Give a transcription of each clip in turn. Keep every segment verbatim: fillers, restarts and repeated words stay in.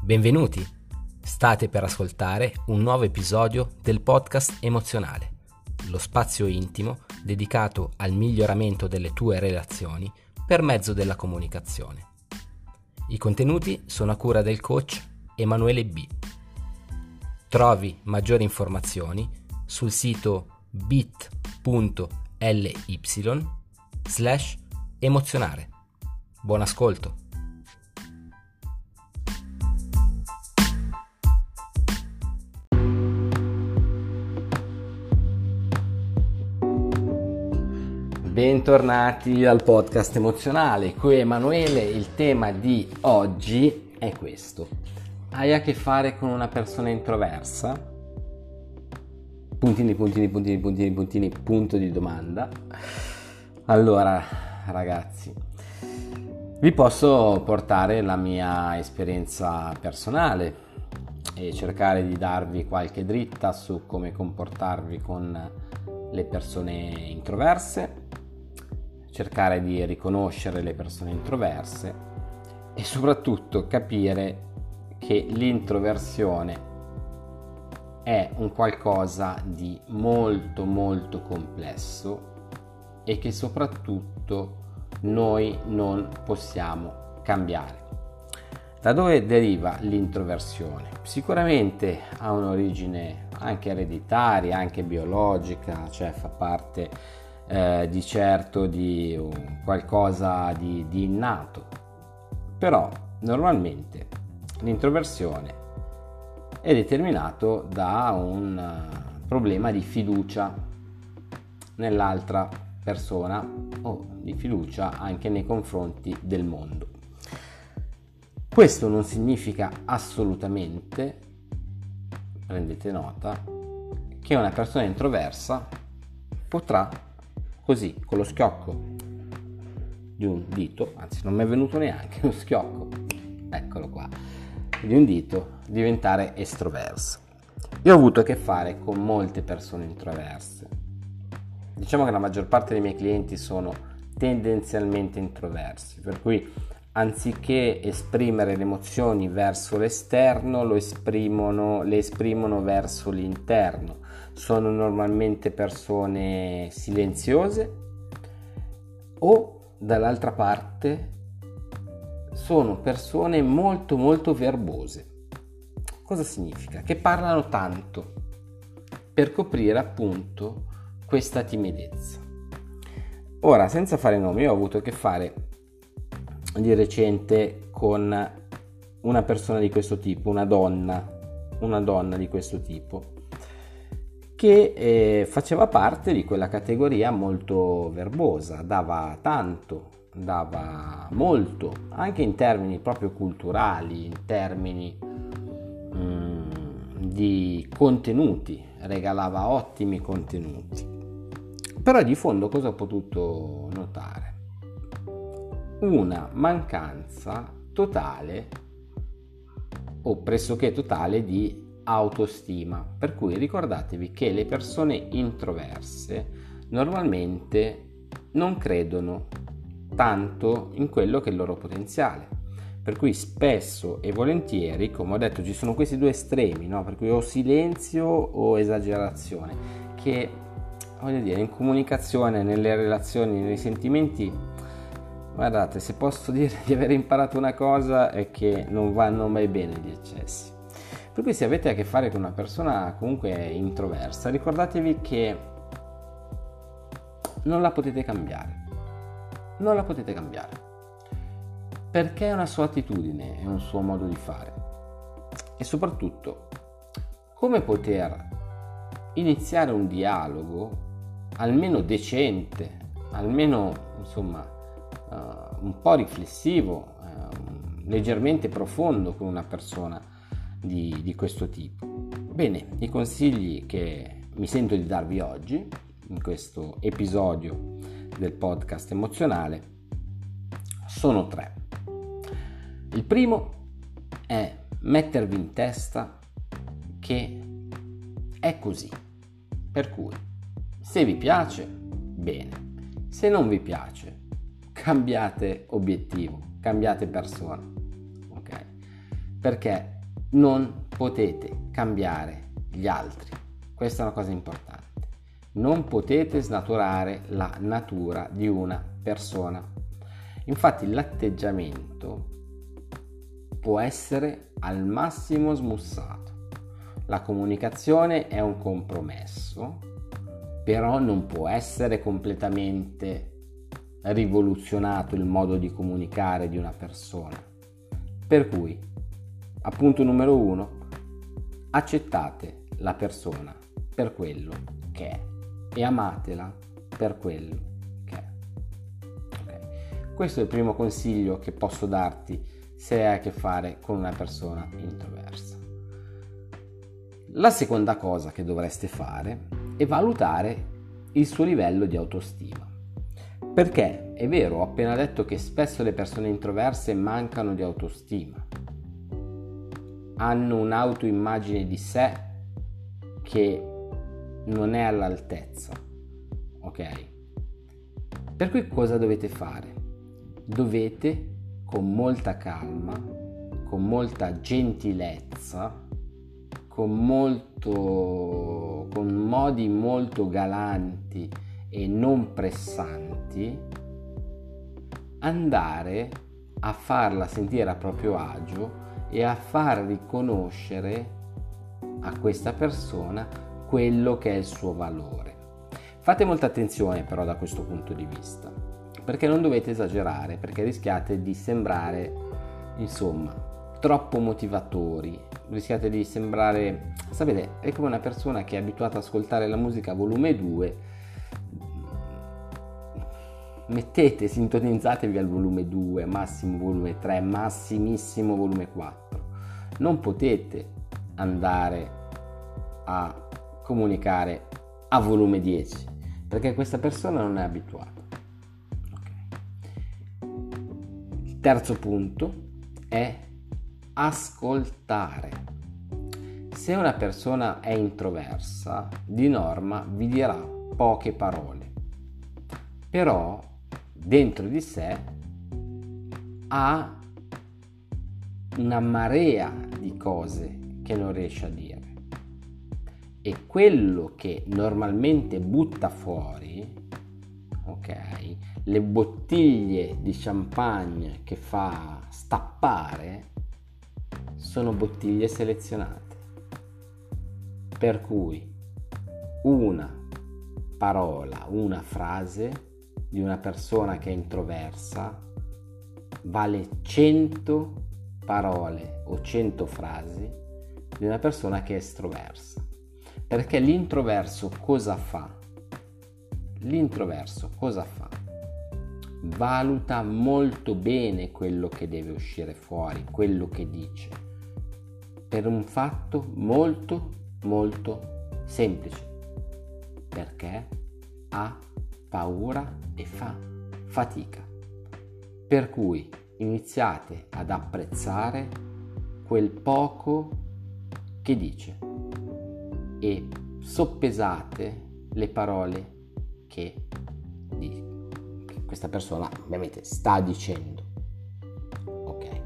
Benvenuti! State per ascoltare un nuovo episodio del podcast emozionale, lo spazio intimo dedicato al miglioramento delle tue relazioni per mezzo della comunicazione. I contenuti sono a cura del coach Emanuele B. Trovi maggiori informazioni sul sito bit.ly slash emozionare. Buon ascolto! Bentornati al podcast emozionale, qui Emanuele. Il tema di oggi è questo: hai a che fare con una persona introversa? Puntini, puntini, puntini, puntini, puntini, punto di domanda. Allora, ragazzi, vi posso portare la mia esperienza personale e cercare di darvi qualche dritta su come comportarvi con le persone introverse, cercare di riconoscere le persone introverse e soprattutto capire che l'introversione è un qualcosa di molto molto complesso e che soprattutto noi non possiamo cambiare. Da dove deriva l'introversione? Sicuramente ha un'origine anche ereditaria, anche biologica, cioè fa parte eh, di certo di uh, qualcosa di, di innato. Però normalmente l'introversione è determinato da un uh, problema di fiducia nell'altra persona o di fiducia anche nei confronti del mondo. Questo non significa assolutamente, prendete nota, che una persona introversa potrà così, con lo schiocco di un dito, anzi non mi è venuto neanche lo schiocco, eccolo qua, di un dito, diventare estroverso. Io ho avuto a che fare con molte persone introverse. Diciamo che la maggior parte dei miei clienti sono tendenzialmente introversi, per cui anziché esprimere le emozioni verso l'esterno, lo esprimono, le esprimono verso l'interno. Sono normalmente persone silenziose o, dall'altra parte, sono persone molto molto verbose. Cosa significa? Che parlano tanto per coprire appunto questa timidezza. Ora, senza fare nomi, io ho avuto a che fare di recente con una persona di questo tipo, una donna, una donna di questo tipo, che eh, faceva parte di quella categoria molto verbosa, dava tanto, dava molto, anche in termini proprio culturali, in termini mm, di contenuti, regalava ottimi contenuti. Però di fondo cosa ho potuto notare? Una mancanza totale o pressoché totale di autostima, per cui ricordatevi che le persone introverse normalmente non credono tanto in quello che è il loro potenziale, per cui spesso e volentieri, come ho detto, ci sono questi due estremi, no? Per cui o silenzio o esagerazione, che voglio dire, in comunicazione, nelle relazioni, nei sentimenti, guardate, se posso dire di aver imparato una cosa è che non vanno mai bene gli eccessi. Per cui se avete a che fare con una persona comunque introversa, ricordatevi che non la potete cambiare. Non la potete cambiare. Perché è una sua attitudine, è un suo modo di fare. E soprattutto, come poter iniziare un dialogo almeno decente, almeno insomma Uh, un po' riflessivo, uh, leggermente profondo con una persona di, di questo tipo. Bene, i consigli che mi sento di darvi oggi in questo episodio del podcast emozionale sono tre. Il primo è mettervi in testa che è così, per cui se vi piace, bene, se non vi piace, cambiate obiettivo, cambiate persona, ok? Perché non potete cambiare gli altri. Questa è una cosa importante. Non potete snaturare la natura di una persona. Infatti l'atteggiamento può essere al massimo smussato. La comunicazione è un compromesso, però non può essere completamente rivoluzionato il modo di comunicare di una persona. Per cui, appunto numero uno, accettate la persona per quello che è e amatela per quello che è. Okay. Questo è il primo consiglio che posso darti se hai a che fare con una persona introversa. La seconda cosa che dovreste fare è valutare il suo livello di autostima. Perché è vero, ho appena detto che spesso le persone introverse mancano di autostima. Hanno un'autoimmagine di sé che non è all'altezza, ok? Per cui cosa dovete fare? Dovete con molta calma, con molta gentilezza, con molto con modi molto galanti e non pressanti andare a farla sentire a proprio agio e a far riconoscere a questa persona quello che è il suo valore. Fate molta attenzione però da questo punto di vista, perché non dovete esagerare, perché rischiate di sembrare, insomma, troppo motivatori, rischiate di sembrare, sapete, è come una persona che è abituata ad ascoltare la musica a volume due, mettete, sintonizzatevi al volume due, massimo volume tre, massimissimo volume quattro. Non potete andare a comunicare a volume dieci, perché questa persona non è abituata. Okay. Il terzo punto è ascoltare. Se una persona è introversa, di norma vi dirà poche parole, però dentro di sé ha una marea di cose che non riesce a dire, e quello che normalmente butta fuori, ok, le bottiglie di champagne che fa stappare sono bottiglie selezionate, per cui una parola, una frase di una persona che è introversa vale cento parole o cento frasi di una persona che è estroversa. Perché l'introverso cosa fa? L'introverso cosa fa? Valuta molto bene quello che deve uscire fuori, quello che dice, per un fatto molto molto semplice, perché ha paura e fa fatica. Per cui iniziate ad apprezzare quel poco che dice e soppesate le parole che, di, che questa persona ovviamente sta dicendo. Ok.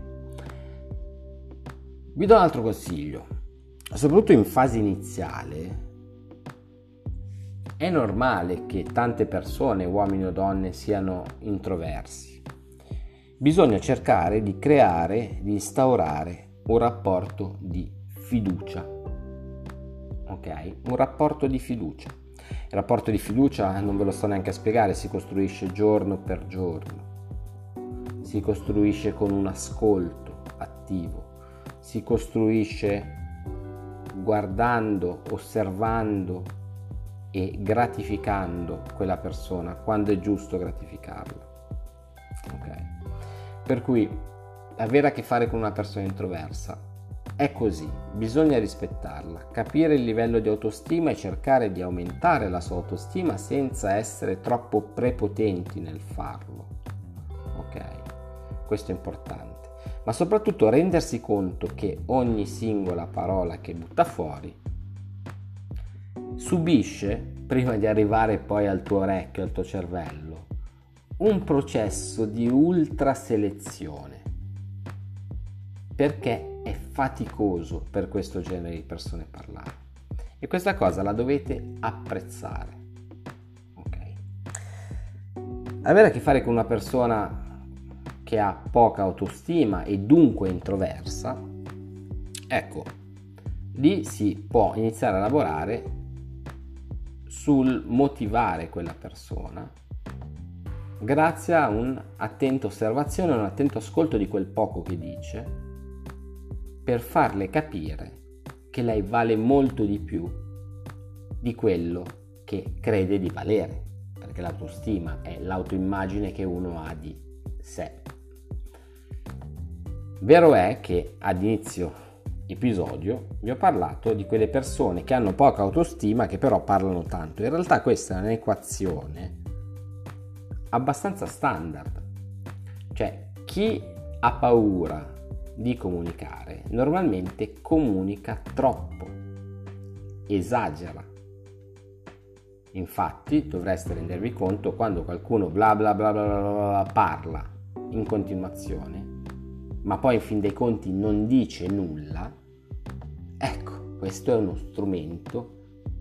Vi do un altro consiglio. Soprattutto in fase iniziale è normale che tante persone, uomini o donne, siano introversi. Bisogna cercare di creare, di instaurare un rapporto di fiducia. Ok? Un rapporto di fiducia. Il rapporto di fiducia non ve lo sto neanche a spiegare, si costruisce giorno per giorno. Si costruisce con un ascolto attivo. Si costruisce guardando, osservando e gratificando quella persona quando è giusto gratificarla. Ok? Per cui avere a che fare con una persona introversa è così, bisogna rispettarla, capire il livello di autostima e cercare di aumentare la sua autostima senza essere troppo prepotenti nel farlo. Ok? Questo è importante. Ma soprattutto rendersi conto che ogni singola parola che butta fuori subisce, prima di arrivare poi al tuo orecchio, al tuo cervello, un processo di ultra selezione, perché è faticoso per questo genere di persone parlare, e questa cosa la dovete apprezzare. Ok? Avere a che fare con una persona che ha poca autostima e dunque introversa, ecco, lì si può iniziare a lavorare sul motivare quella persona grazie a un'attenta osservazione, un attento ascolto di quel poco che dice, per farle capire che lei vale molto di più di quello che crede di valere, perché l'autostima è l'autoimmagine che uno ha di sé. Vero è che ad inizio episodio vi ho parlato di quelle persone che hanno poca autostima che però parlano tanto. In realtà questa è un'equazione abbastanza standard, cioè chi ha paura di comunicare normalmente comunica troppo, esagera. Infatti dovreste rendervi conto quando qualcuno bla bla bla bla bla, bla parla in continuazione ma poi in fin dei conti non dice nulla, ecco, questo è uno strumento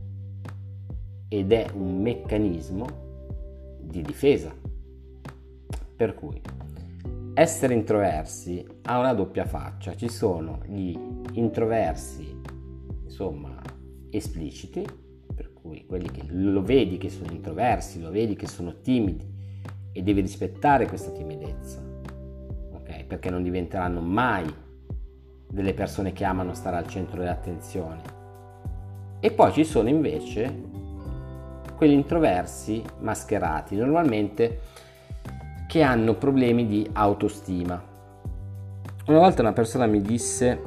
ed è un meccanismo di difesa. Per cui essere introversi ha una doppia faccia. Ci sono gli introversi, insomma, espliciti, per cui quelli che lo vedi che sono introversi, lo vedi che sono timidi e devi rispettare questa timidezza, ok? Perché non diventeranno mai delle persone che amano stare al centro dell'attenzione. E poi ci sono invece quelli introversi mascherati, normalmente che hanno problemi di autostima. Una volta una persona mi disse: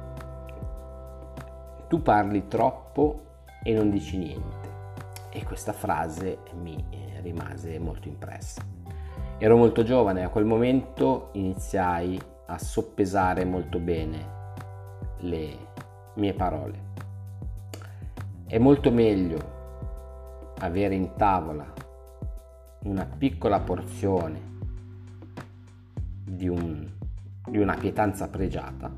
tu parli troppo e non dici niente, e questa frase mi rimase molto impressa. Ero molto giovane, a quel momento iniziai a soppesare molto bene le mie parole. È molto meglio avere in tavola una piccola porzione di, un, di una pietanza pregiata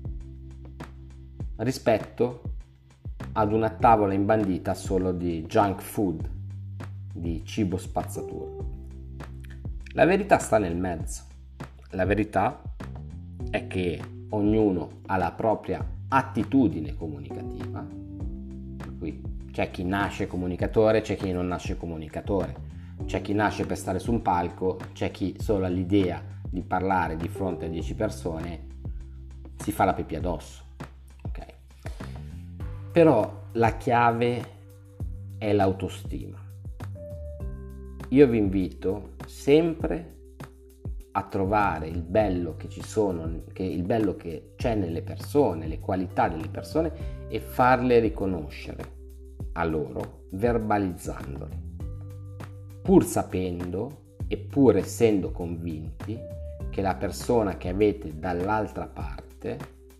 rispetto ad una tavola imbandita solo di junk food, di cibo spazzatura. La verità sta nel mezzo. La verità è che ognuno ha la propria attitudine comunicativa, per cui c'è chi nasce comunicatore, c'è chi non nasce comunicatore, c'è chi nasce per stare su un palco, c'è chi solo all'idea di parlare di fronte a dieci persone si fa la pipì addosso, ok? Però la chiave è l'autostima. Io vi invito sempre a trovare il bello che ci sono, che il bello che c'è nelle persone, le qualità delle persone, e farle riconoscere a loro, verbalizzandole, pur sapendo e pur essendo convinti che la persona che avete dall'altra parte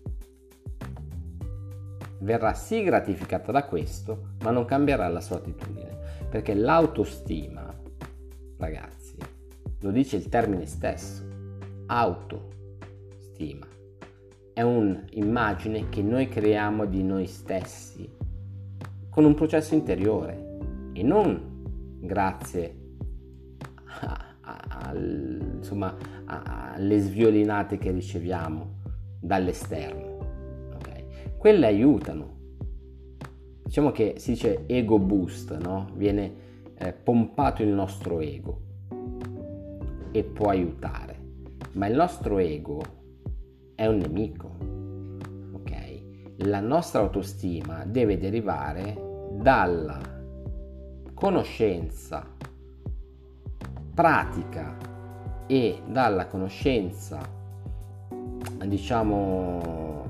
verrà sì gratificata da questo, ma non cambierà la sua attitudine, perché l'autostima, ragazzi, lo dice il termine stesso, autostima, è un'immagine che noi creiamo di noi stessi con un processo interiore e non grazie a, a, a, insomma, a, alle sviolinate che riceviamo dall'esterno, okay? Quelle aiutano, diciamo che si dice ego boost, no? Viene eh, pompato il nostro ego e può aiutare, ma il nostro ego è un nemico, ok? La nostra autostima deve derivare dalla conoscenza pratica e dalla conoscenza, diciamo,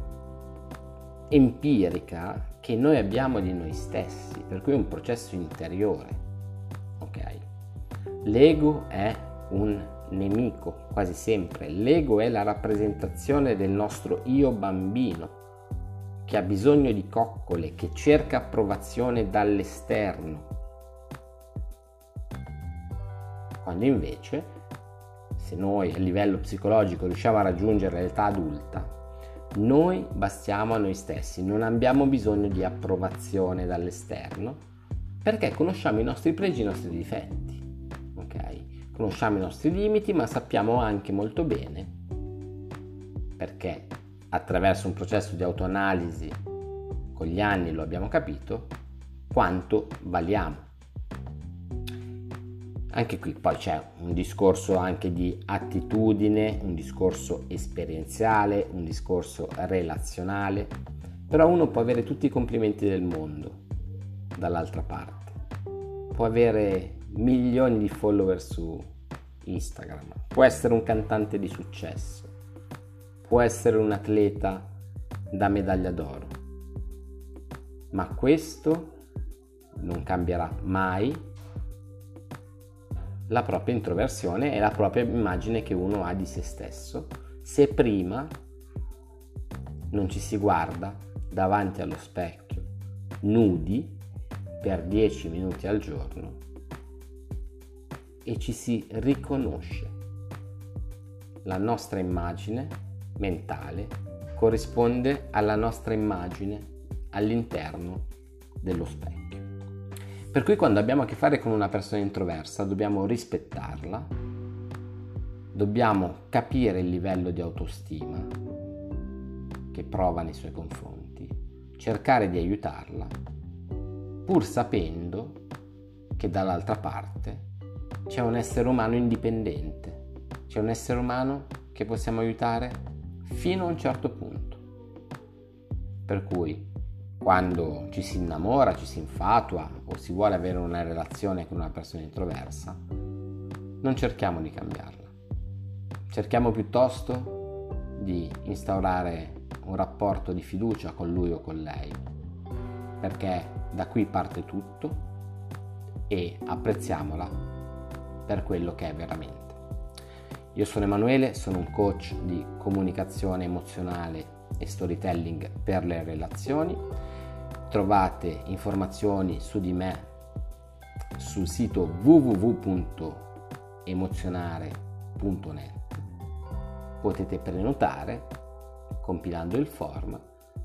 empirica che noi abbiamo di noi stessi, per cui è un processo interiore, ok? L'ego è un nemico quasi sempre. L'ego è la rappresentazione del nostro io bambino che ha bisogno di coccole, che cerca approvazione dall'esterno, quando invece, se noi a livello psicologico riusciamo a raggiungere l'età adulta, Noi bastiamo a noi stessi, non abbiamo bisogno di approvazione dall'esterno, perché conosciamo i nostri pregi e i nostri difetti, ok? Conosciamo i nostri limiti, ma sappiamo anche molto bene, perché attraverso un processo di autoanalisi con gli anni lo abbiamo capito, quanto valiamo. Anche qui poi c'è un discorso anche di attitudine, un discorso esperienziale, un discorso relazionale, però uno può avere tutti i complimenti del mondo dall'altra parte, può avere milioni di follower su Instagram, può essere un cantante di successo, può essere un atleta da medaglia d'oro, ma questo non cambierà mai la propria introversione e la propria immagine che uno ha di se stesso, se prima non ci si guarda davanti allo specchio nudi per dieci minuti al giorno e ci si riconosce. La nostra immagine mentale corrisponde alla nostra immagine all'interno dello specchio. Per cui quando abbiamo a che fare con una persona introversa dobbiamo rispettarla, dobbiamo capire il livello di autostima che prova nei suoi confronti, cercare di aiutarla, pur sapendo che dall'altra parte c'è un essere umano indipendente, c'è un essere umano che possiamo aiutare fino a un certo punto. Per cui quando ci si innamora, ci si infatua o si vuole avere una relazione con una persona introversa, non cerchiamo di cambiarla. Cerchiamo piuttosto di instaurare un rapporto di fiducia con lui o con lei, perché da qui parte tutto, e apprezziamola per quello che è veramente. Io sono Emanuele, sono un coach di comunicazione emozionale e storytelling per le relazioni. Trovate informazioni su di me sul sito w w w punto emozionare punto net. Potete prenotare, compilando il form,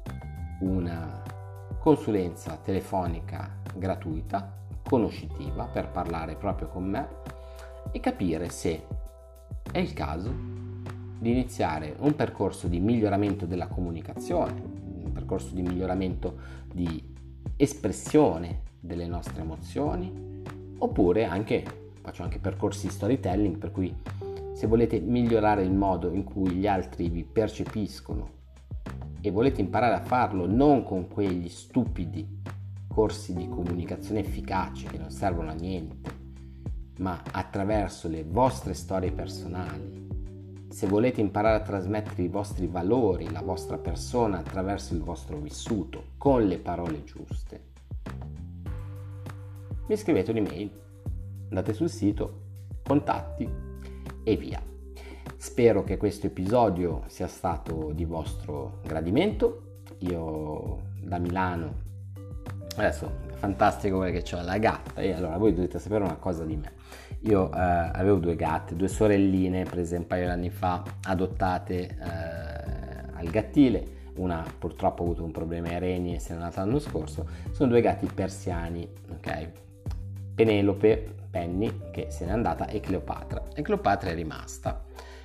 una consulenza telefonica gratuita, conoscitiva, per parlare proprio con me e capire se è il caso di iniziare un percorso di miglioramento della comunicazione, un percorso di miglioramento di espressione delle nostre emozioni, oppure anche faccio anche percorsi di storytelling, per cui se volete migliorare il modo in cui gli altri vi percepiscono e volete imparare a farlo non con quegli stupidi corsi di comunicazione efficace che non servono a niente, ma attraverso le vostre storie personali, se volete imparare a trasmettere i vostri valori, la vostra persona attraverso il vostro vissuto, con le parole giuste, mi scrivete un'email, andate sul sito, contatti e via. Spero che questo episodio sia stato di vostro gradimento. Io da Milano, adesso è fantastico perché ho la gatta, e allora voi dovete sapere una cosa di me. Io eh, avevo due gatte, due sorelline prese un paio di anni fa, adottate eh, al gattile. Una purtroppo ha avuto un problema ai reni e se n'è andata l'anno scorso. Sono due gatti persiani, ok? Penelope, Penny, che se n'è andata, e Cleopatra. E Cleopatra è rimasta.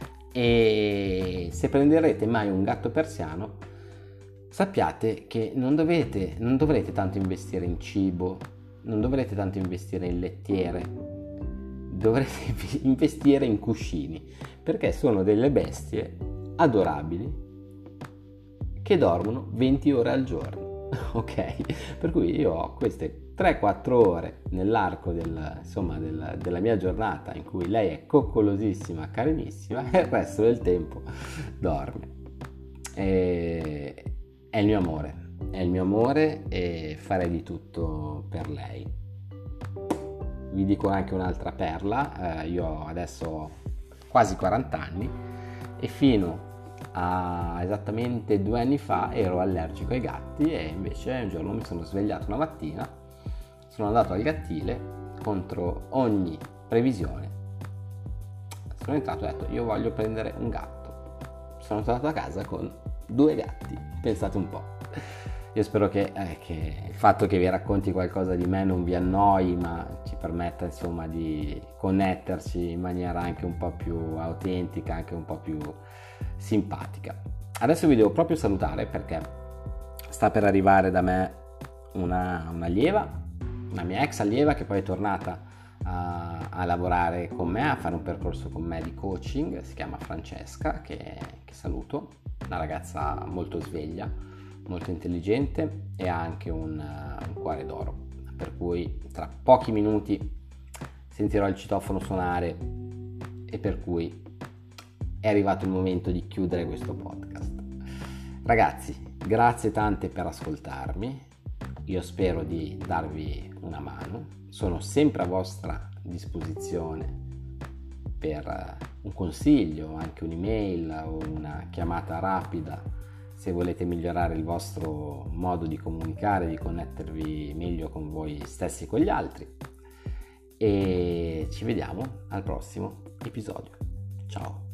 E se prenderete mai un gatto persiano, sappiate che non dovete, non dovrete tanto investire in cibo, non dovrete tanto investire in lettiere, dovrete investire in cuscini, perché sono delle bestie adorabili che dormono venti ore al giorno, ok? Per cui io ho queste tre quattro ore nell'arco del, insomma, del, della mia giornata in cui lei è coccolosissima, carinissima, e il resto del tempo dorme. E è il mio amore, è il mio amore e farei di tutto per lei. Vi dico anche un'altra perla, eh, io adesso ho quasi quaranta anni e fino a esattamente due anni fa ero allergico ai gatti, e invece un giorno mi sono svegliato una mattina, sono andato al gattile contro ogni previsione, sono entrato e ho detto io voglio prendere un gatto, sono tornato a casa con due gatti, pensate un po'. Io spero che, eh, che il fatto che vi racconti qualcosa di me non vi annoi, ma ci permetta insomma di connetterci in maniera anche un po' più autentica, anche un po' più simpatica. Adesso vi devo proprio salutare perché sta per arrivare da me una, un'allieva, una mia ex allieva che poi è tornata a, a lavorare con me, a fare un percorso con me di coaching. Si chiama Francesca, che, che saluto, una ragazza molto sveglia, molto intelligente e ha anche un, uh, un cuore d'oro, per cui tra pochi minuti sentirò il citofono suonare e per cui è arrivato il momento di chiudere questo podcast. Ragazzi, grazie tante per ascoltarmi, io spero di darvi una mano, sono sempre a vostra disposizione per uh, un consiglio, anche un'email o una chiamata rapida se volete migliorare il vostro modo di comunicare, di connettervi meglio con voi stessi e con gli altri. E ci vediamo al prossimo episodio. Ciao!